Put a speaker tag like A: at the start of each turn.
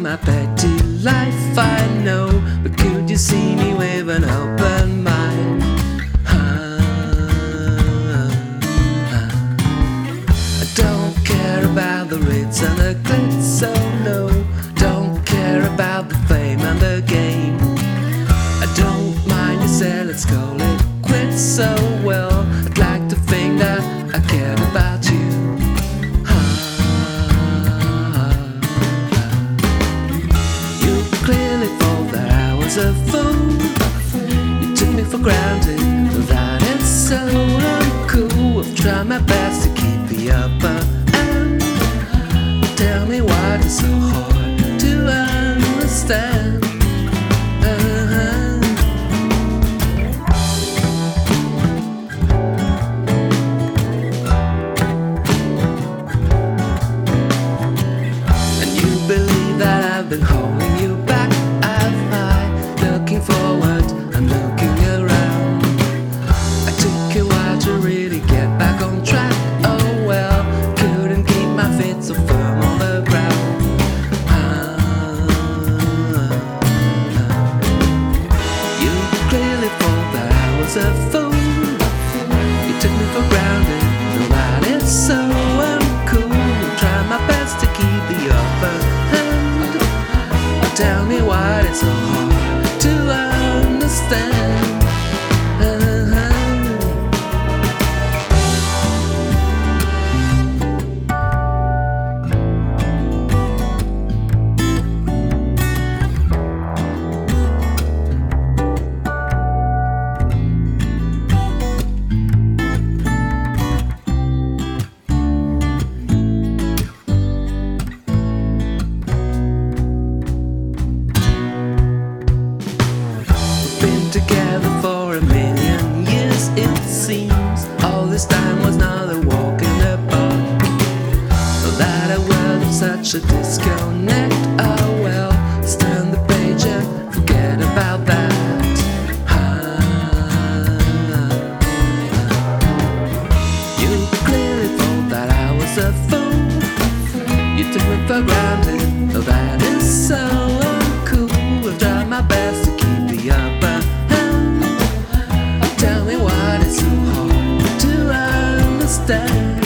A: my petty life, I know, but could you see me with an open mind? I don't care about the ritz and the glitz, so no. Don't care about the fame and the game. I don't mind you say let's call it quits, so well, I'd like to think that I cared about you. You clearly thought that I was a fool. You took me for granted, but that is so uncool. I've tried my best to keep the upper hand. Tell me why it's so hard to understand. And you believe that I've been holding you back. I've looking forward, I'm looking around. I took a while to really get back on track. Oh well, couldn't keep my feet so firm on the ground. You clearly thought that I was a fool. You took me for granted, no, that is so uncool. Try my best to keep the upper hand. Tell me why it's so hard to understand. Together for a million years, it seems. All this time was not a walk in the park. That a world of such a disconnect. Oh well, let's turn the page and forget about that. You clearly thought that I was a fool. You took me for granted. Oh, that is so uncool. I've tried my best to keep the upper. Tell me why it's so hard to understand.